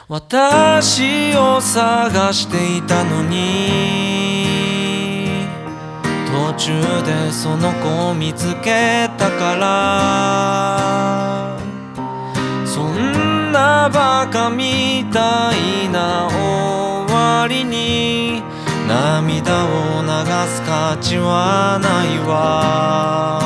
私を探していたのに途中でその子を見つけたから、そんなバカみたいな終わりに涙を流す価値はないわ。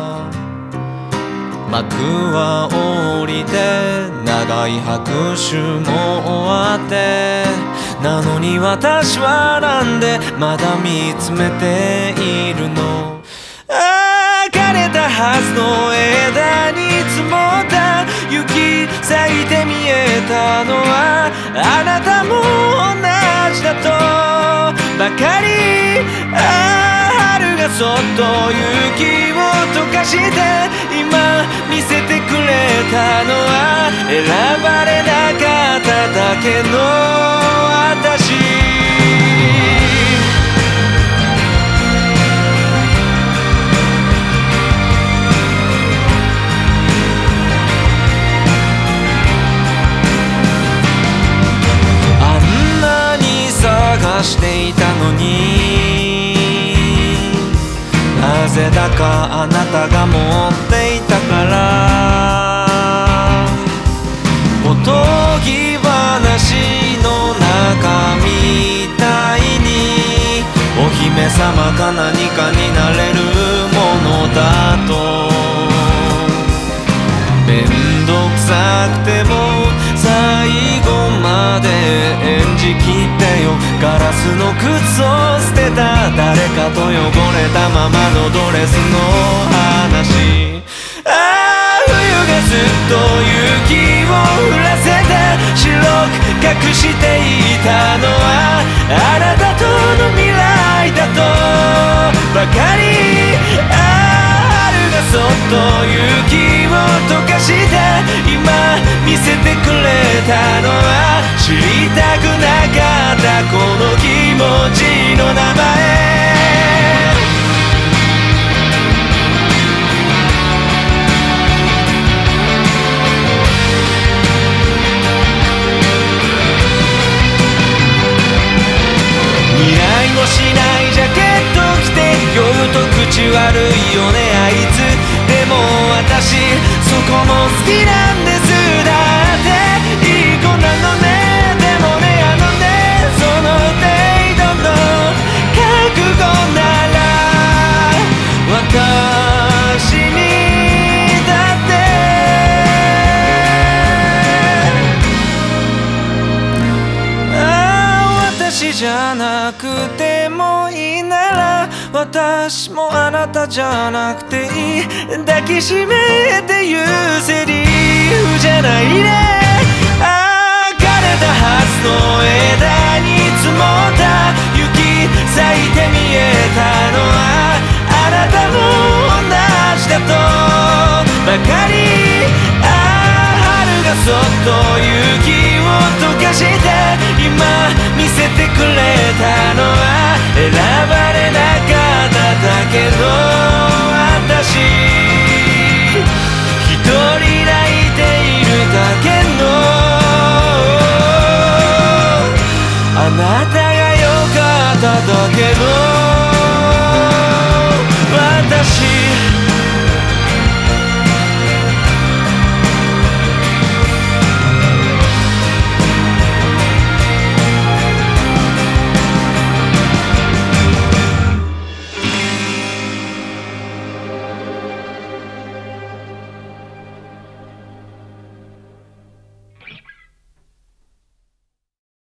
幕は降りて長い拍手も終わって、なのに私はなんでまだ見つめているの。枯れたはずの枝に積もった雪咲いて見えたのはあなたも同じだとばかり。春がそっと雪を溶かして今見せてくれたのは選ばれなかっただけの私。あんなに探していたのになぜだかあなたが持っていたから、おとぎ話の中みたいにお姫様か何かになれるものだと、めんどくさくても最後まで演じきってよ。ガラスの靴を捨てた誰かと汚れたままのドレスの話。冬がずっと雪を降らせて白く隠していたのはあなたとの未来だとばかり。春がそっと雪を溶かして今見せてくれたのは知りたくなかったこの気持ちの名前。似合いもしないジャケット着て酔うと口悪いよねあいつ。でも私そこも好きなんです。だっていい子なのね。でもねあのねその程度の覚悟なら私にだって私じゃなくてもいいなら私もあなたじゃなくていい。抱きしめて言うセリフじゃないね。枯れたはずの枝に積もった雪咲いて見えたのはあなたも同じだとばかり。春がそっと雪を溶かして今見せてくれたのは選ばれなかっただけの私。